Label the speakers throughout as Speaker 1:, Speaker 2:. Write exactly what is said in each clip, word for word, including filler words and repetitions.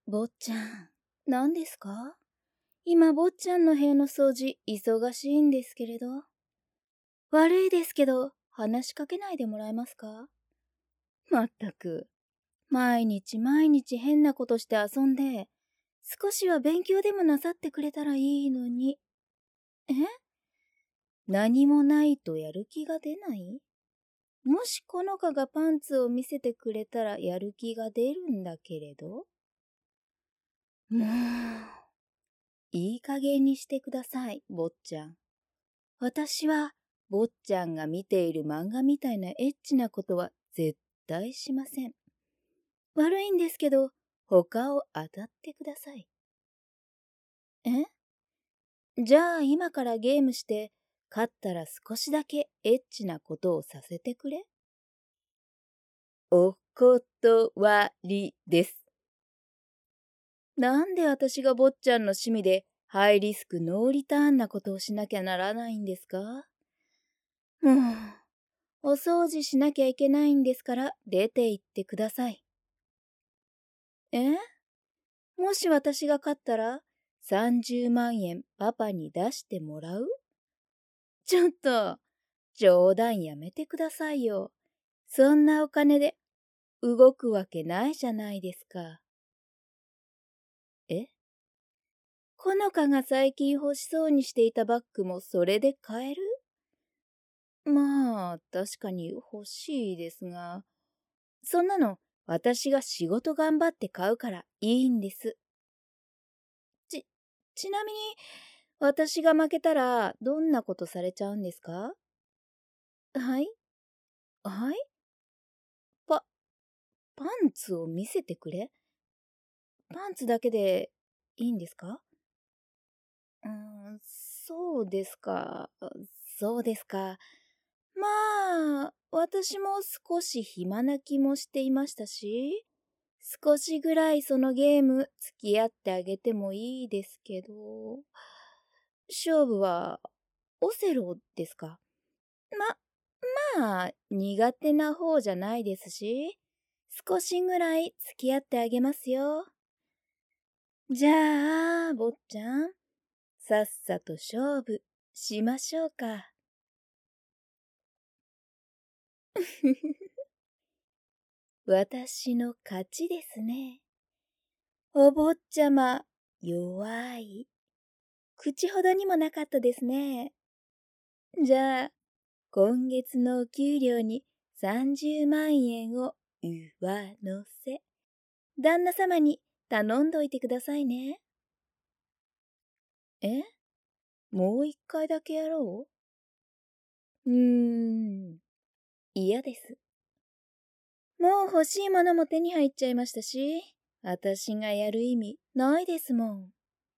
Speaker 1: 坊ちゃん、何ですか？今、坊ちゃんの部屋の掃除、忙しいんですけれど。悪いですけど、話しかけないでもらえますか？まったく、毎日毎日変なことして遊んで、少しは勉強でもなさってくれたらいいのに。え？何もないとやる気が出ない？もしこの子がパンツを見せてくれたらやる気が出るんだけれど。もう、いい加減にしてください、坊ちゃん。私は、坊ちゃんが見ている漫画みたいなエッチなことは絶対しません。悪いんですけど、他を当たってください。え？じゃあ今からゲームして、勝ったら少しだけエッチなことをさせてくれ。お断りです。なんで私が坊ちゃんの趣味でハイリスクノーリターンなことをしなきゃならないんですか？もう、お掃除しなきゃいけないんですから出て行ってください。え？もし私が勝ったらさんじゅうまんえんパパに出してもらう？ちょっと、冗談やめてくださいよ。そんなお金で動くわけないじゃないですか。え？このかが最近欲しそうにしていたバッグもそれで買える？まあ、確かに欲しいですが、そんなの私が仕事頑張って買うからいいんです。ち、ちなみに、私が負けたらどんなことされちゃうんですか？はい？はい？パ、パンツを見せてくれ？パンツだけでいいんですか？うーん、そうですか。そうですか。まあ、私も少し暇な気もしていましたし、少しぐらいそのゲーム付き合ってあげてもいいですけど、勝負はオセロですか？ま、まあ、苦手な方じゃないですし、少しぐらい付き合ってあげますよ。じゃあ、坊ちゃん、さっさと勝負しましょうか。私の勝ちですね。お坊ちゃま、弱い。口ほどにもなかったですね。じゃあ、今月のお給料にさんじゅうまんえんを上乗せ。旦那様に頼んどいてくださいね。え？もう一回だけやろう？うーん、嫌です。もう欲しいものも手に入っちゃいましたし、私がやる意味ないですもん。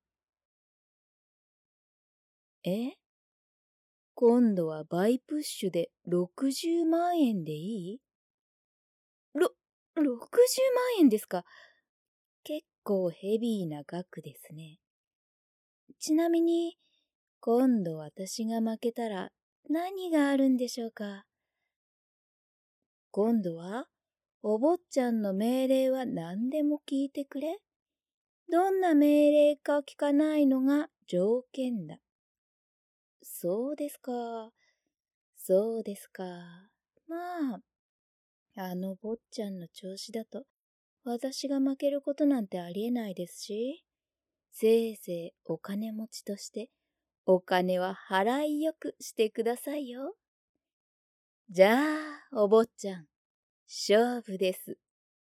Speaker 1: え？今度は倍プッシュでろくじゅうまんえんでいい？ろ、ろくじゅうまんえんですか？結構ヘビーな額ですね。ちなみに、今度私が負けたら何があるんでしょうか？今度は、お坊ちゃんの命令は何でも聞いてくれ。どんな命令か聞かないのが条件だ。そうですか。そうですか。まあ、あの坊ちゃんの調子だと、私が負けることなんてありえないですし、せいぜいお金持ちとして、お金は払いよくしてくださいよ。じゃあ、お坊ちゃん、勝負です。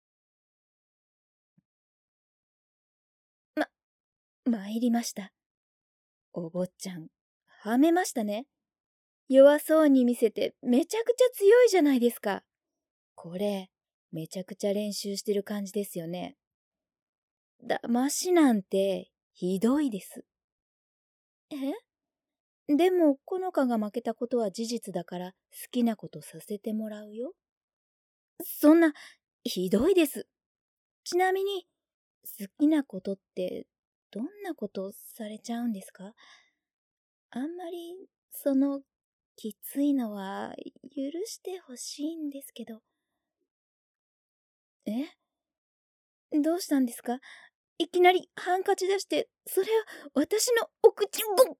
Speaker 1: ま、参りました。お坊ちゃん、はめましたね。弱そうに見せてめちゃくちゃ強いじゃないですか。これ、めちゃくちゃ練習してる感じですよね。騙しなんてひどいです。え？でも、このかが負けたことは事実だから好きなことさせてもらうよ。そんな、ひどいです。ちなみに、好きなことってどんなことされちゃうんですか？あんまり、その、きついのは許してほしいんですけど。え？どうしたんですか？ いきなりハンカチ出して、それを私のお口を、ぼ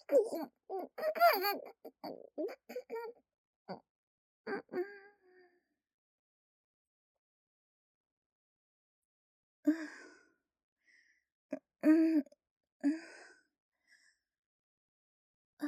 Speaker 1: うん、うん、あ、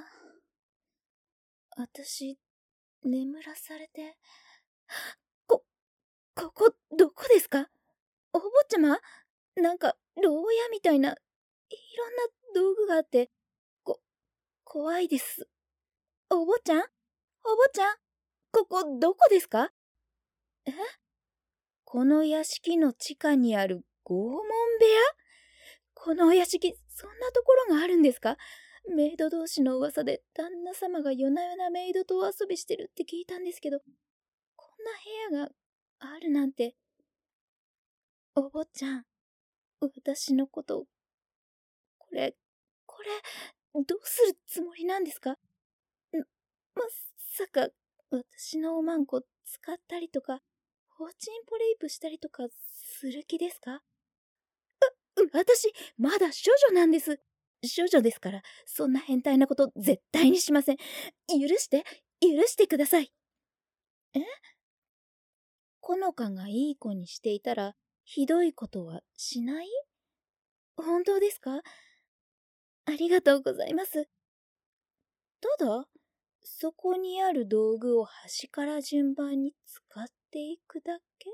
Speaker 1: 私、眠らされて、こ、ここ、どこですか？お坊ちゃま？なんか、牢屋みたいな、いろんな道具があって、こ、怖いです。お坊ちゃん？お坊ちゃん？ここ、どこですか？え？この屋敷の地下にある拷問部屋？このお屋敷、そんなところがあるんですか？メイド同士の噂で旦那様が夜な夜なメイドとお遊びしてるって聞いたんですけど、こんな部屋があるなんて。お坊ちゃん、私のこと、これ、これ、どうするつもりなんですか？ん、まさか、私のおまんこ使ったりとか、フォーチンポレイプしたりとかする気ですか？う、私、まだ処女なんです。処女ですから、そんな変態なこと絶対にしません。許して、許してください。え？このかがいい子にしていたら、ひどいことはしない？本当ですか？ありがとうございます。ただ、そこにある道具を端から順番に使っていくだけ？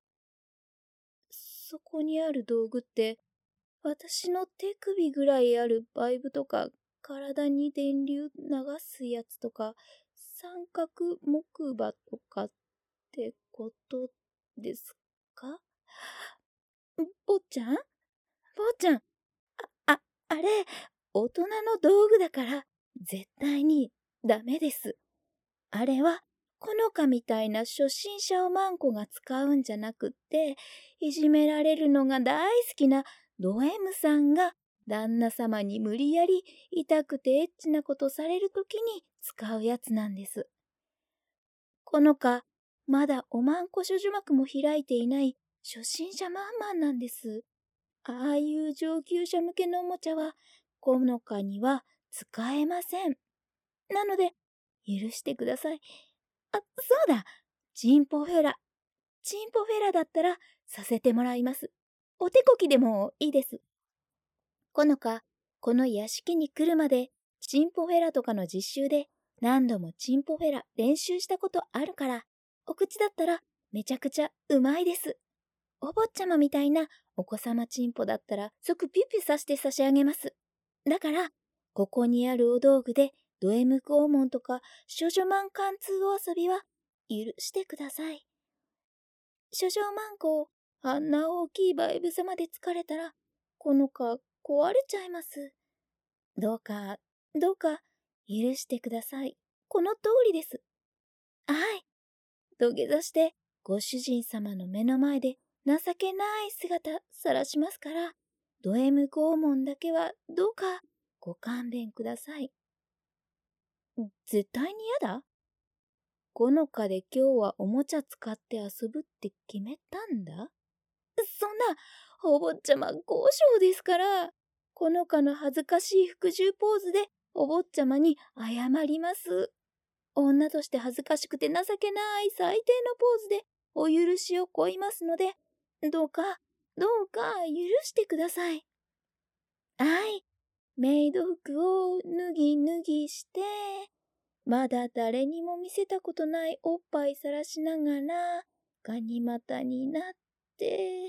Speaker 1: そこにある道具って、私の手首ぐらいあるバイブとか、体に電流流すやつとか、三角木馬とかってことですか？坊ちゃん？坊ちゃん、あ、あれ、大人の道具だから、絶対にダメです。あれは、このかみたいな初心者おまんこが使うんじゃなくって、いじめられるのが大好きなド M さんが旦那様に無理やり痛くてエッチなことされるときに使うやつなんです。このか、まだおまんこ処女膜も開いていない初心者マンマンなんです。ああいう上級者向けのおもちゃは、このかには使えません。なので、許してください。あ、そうだ。チンポフェラ。チンポフェラだったらさせてもらいます。お手こきでもいいです。このか、この屋敷に来るまで、チンポフェラとかの実習で何度もチンポフェラ練習したことあるから、お口だったらめちゃくちゃうまいです。お坊ちゃまみたいなお子様チンポだったら即ピュピュさして差し上げます。だから、ここにあるお道具でド M 拷問とか処女マン貫通お遊びは許してください。処女マンコをあんな大きいバイブ様で疲れたら、このか壊れちゃいます。どうか、どうか許してください。この通りです。はい。土下座してご主人様の目の前で情けない姿晒しますから、ド M 拷問だけはどうかご勘弁ください。絶対に嫌だ？このかで今日はおもちゃ使って遊ぶって決めたんだ？そんな、お坊ちゃまごしょうですから、このかの恥ずかしい服従ポーズでお坊ちゃまに謝ります。女として恥ずかしくて情けない最低のポーズでお許しを請いますので、どうか、どうか許してください。はい。メイド服を脱ぎ脱ぎして、まだ誰にも見せたことないおっぱいさらしながら、ガニ股になって、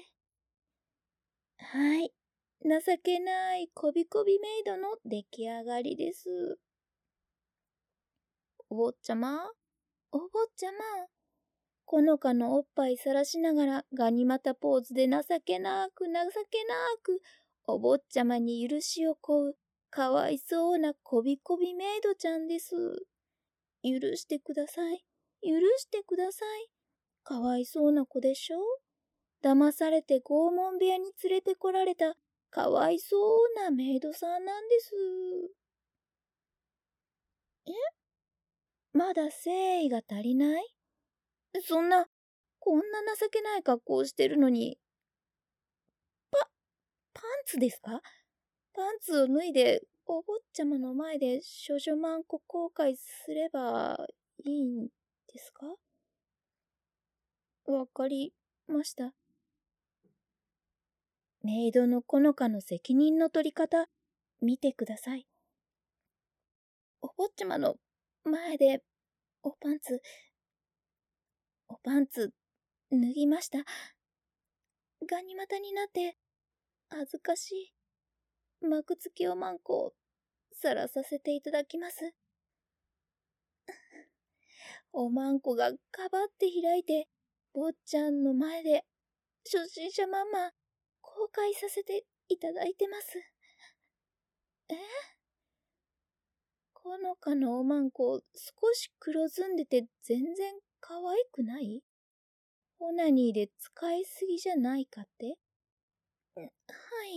Speaker 1: はい。情けないこびこびメイドの出来上がりです。お坊ちゃまお坊ちゃまこのかのおっぱいさらしながらガニ股ポーズで情けなく情けなくお坊ちゃまに許しを請うかわいそうなこびこびメイドちゃんです。許してください。許してください。かわいそうな子でしょ？騙されて拷問部屋に連れてこられたかわいそうなメイドさんなんです。え？まだ誠意が足りない？そんな、こんな情けない格好をしてるのに、パ、パツですか？パンツを脱いで、お坊ちゃまの前で少女マンコ公開すればいいんですか？わかりました。メイドのこのかの責任の取り方、見てください。お坊ちゃまの前で、おパンツ、おパンツ、脱ぎました。ガニ股になって、恥ずかしい。幕付きおまんこを、さらさせていただきます。おまんこがかばって開いて、坊ちゃんの前で、初心者ママ、公開させていただいてます。えほのかのおまんこ、少し黒ずんでて全然可愛くない？オナニーで使いすぎじゃないかって？はい、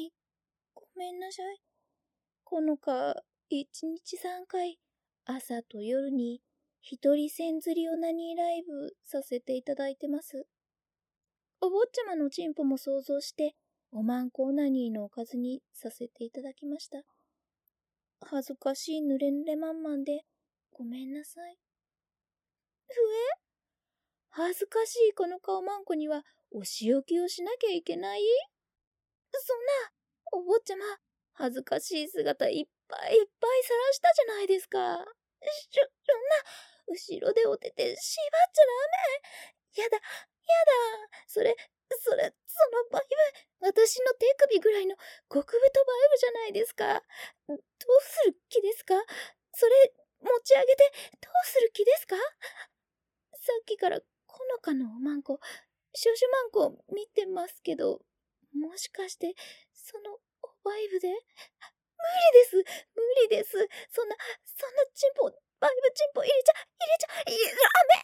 Speaker 1: ごめんなさい。このか、一日三回、朝と夜に、一人線釣りオナニーライブさせていただいてます。お坊ちゃまのチンポも想像して、おまんこオナニーのおかずにさせていただきました。恥ずかしい濡れ濡れまんまんで、ごめんなさい。ふえ？恥ずかしいこの顔まんこには、お仕置きをしなきゃいけない？そんな、お坊ちゃま、恥ずかしい姿いっぱいいっぱい晒したじゃないですか。しょ、そんな、後ろでおてて縛っちゃダメ。やだ、やだ。それ、それ、そのバイブ、私の手首ぐらいの極太バイブじゃないですか。どうする気ですか？それ、持ち上げて、どうする気ですか？さっきからこのかのおまんこ、少女マンコ見てますけど、もしかして、そのおバイブで？無理です、無理です。そんな、そんなチンポ、バイブチンポ入れちゃ、入れちゃ、入れ、ダメ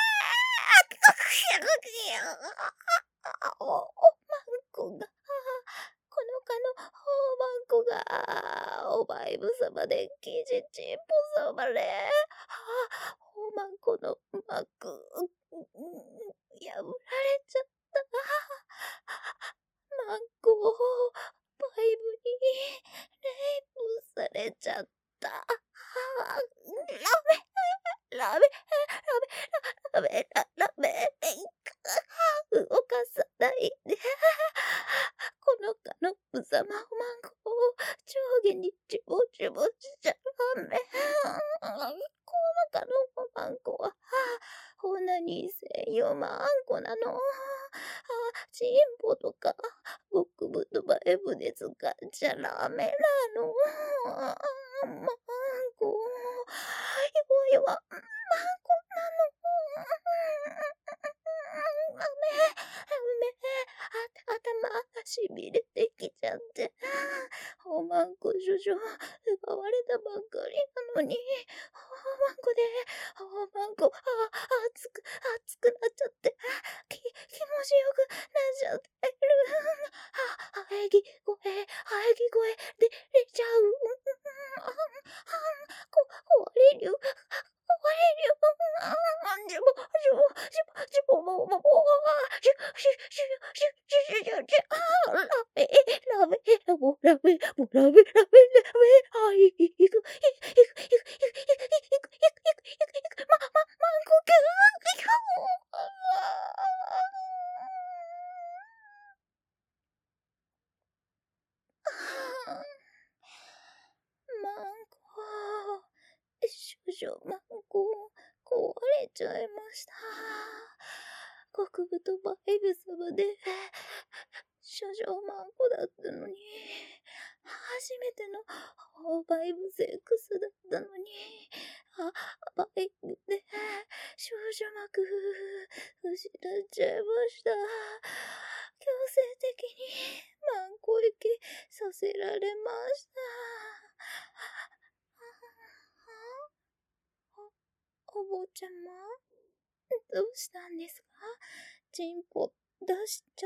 Speaker 1: ーお、おまんこが、このかのおまんこが、おバイブ様で生地チンポ様で、おまんこの膜、破られちゃった。マンコをバイブにレイプされちゃった。ラメ、ラメ、ラメ、ラメ、ラメ、動かさないで。このかのぶざまおまんこを上下にチボチボしちゃダメ。このかのおまんこは、オナニー専用マンコなの。チンポとか、極太バイブで使っちゃダメなの。マンコ、弱々、マンコなの。ダメ、ダメ、あ、頭がしびれてきちゃって。おまんこ少女、奪われたばっかりなのに、おまんこで、おまんこ、あ、熱く、熱くなっちゃって、き、気持ちよくなっちゃってる。は、喘ぎ声、喘ぎ声、で、出ちゃう。こ、壊れる。壊れる。ジュボ、ジュボ、ジュボ、ジュボ、ボボ、ボボ、シュ、シュ、シュ、シュ、シュ、シュ、シュ、シュ、あ、ラメ、ラメ、ラボ、ラメ、ボ、ラメ、ラメ、ラメ、はい、いく、いく、いく、いく、いく、いく、いく、いく、いく、いく、ま、ま、マンコキュー、いく、マンコ、少女マンコ、壊れちゃいました。極太バイブ様で、少女マンコだったのに、初めてのバイブセックスだったのに、あ、バイブで少女膜失っちゃいました。強制的にマンコ息させられました。お、お坊ちゃま、どうしたんですか？チンポ出しちゃって。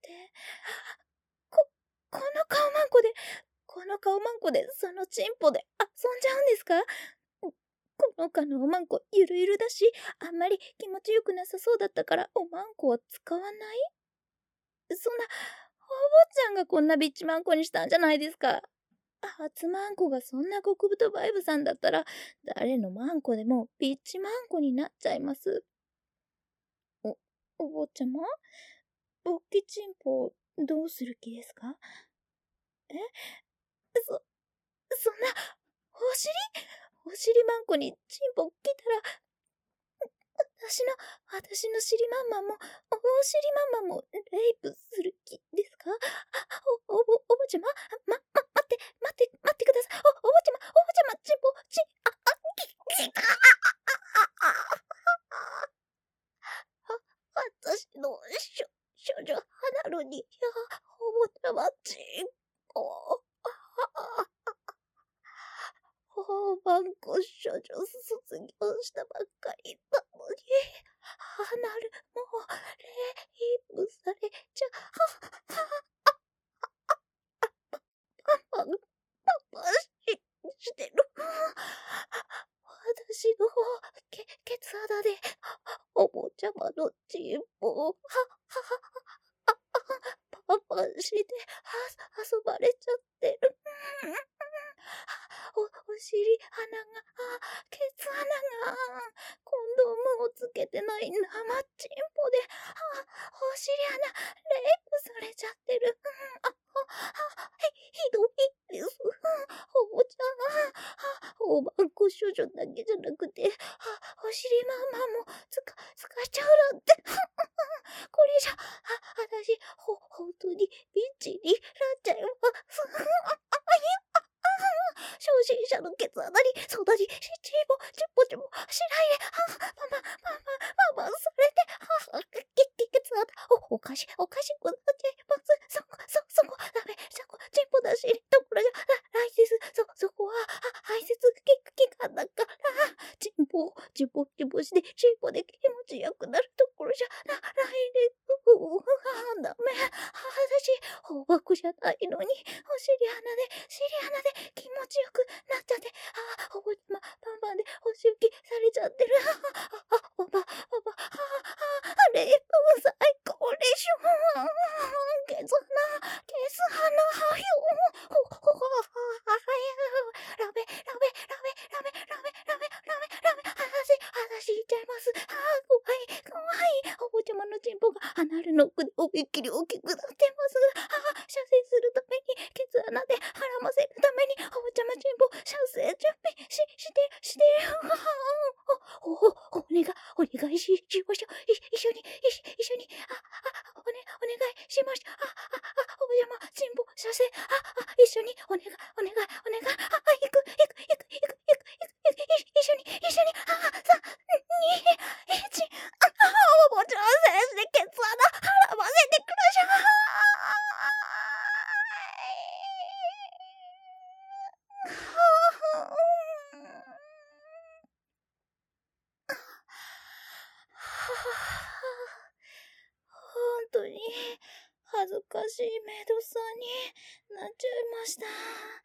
Speaker 1: こ、この顔マンコで、この顔マンコで、そのチンポで遊んじゃうんですか？このかのおまんこゆるゆるだし、あんまり気持ちよくなさそうだったからおまんこは使わない？そんな、お坊ちゃんがこんなビッチマンコにしたんじゃないですか。初マンコがそんな極太バイブさんだったら、誰のマンコでもビッチマンコになっちゃいます。お、お坊ちゃま、勃起チンポどうする気ですか？え、そ、そんな、お尻お尻マンコにチンポ来たら、私の、私の尻マンマンも、お尻マンマンも、レイプする気ですか？お、おぼ、おばちゃま、ま、ま、待って、待って、待ってください。お、おばちゃま、おばちゃま、チンポ、チン、あ、あ、き、き、あ、あ、あ、あ、あ、私の、しょ、少女花るに、や、おばちゃま、チンポ、あ、大番号少女卒業したばっかりなのに、離る、もう、レイプされちゃ、は、は、パパ、パパし、してる。私の、け、ケツ穴で、おもちゃまのチンポを、は、は、は、パパして、は、遊ばれちゃってる。お、お尻、穴が、あ、ケツ穴が、コンドームをつけてない生チンポで、あ、お尻穴、レイプされちゃってる。あ、あ、あ、ひ、ひどいです。おもちゃん、あ、大番号少女だけじゃなくて、あ、お尻ママも、つか、つかしちゃうなんて。これじゃ、あ、あたし、ほ、ほんとに、ビッチになっちゃいます。初心者のケツ穴に、そんなに、ちちぼ、ちぽちぽ、しないで、は、パパ、パパ、パパ、それで、は、け、け、ケツ穴、お、おかし、おかしくなっちゃいます。そこ、そ、そこ、ダメ、そこ、ちんぽだし、ところじゃ、ないです。そ、そこは、排泄器官だから、ちんぽ、ちんぽ、ちんぽして、ちんぽで気持ちよくなるところじゃ、な、ないです。うう、ダメ。私、放牧じゃないのに、お尻穴で、尻穴で気持ちよくなっちゃって、あ、おばちゃま、パンパンでお仕置きされちゃってる。あ、あ、おば、おば、あ、あ、レイプ最高でしょ。ケツ穴、ケツ穴はよ。ほ、ほ、ほ、は、はや、ラベ、ラベ、ラベ、ラベ、ラベ、ラベ、ラベ、ラベ、はし、はしいちゃいます。あ、怖い、怖い。おばちゃまのチンポが離るの奥でおびっきり大きくなってます。あ、射精するために、ケツ穴で腹ませるために、おばちゃまチンポ、射精準備し、して、してる。お、お、お願い、お願いし、しましょう。い、一緒に、い、一緒に、あ、あ、おね、お願いしましょう。あ、あ、あ、おばちゃまチンポ、射精、あ、あ、一緒に、お願い、お願い、お願い、あ、あ、行く、行く、行く、行く、行く、行く、行く、一緒に、一緒に、あ、さ、に、一、あ、おばちゃま先生、ケツ穴、腹ませてください。本当に恥ずかしいメイドさんになっちゃいました。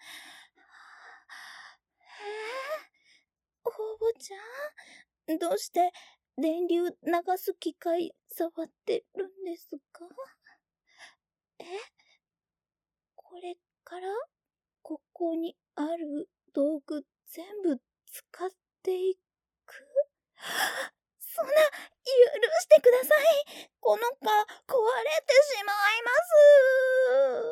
Speaker 1: えー、おばちゃん、どうして電流流す機械触ってるんですか？え、これからここにある道具全部使っていく？そんな、許してください。この蚊、壊れてしまいます。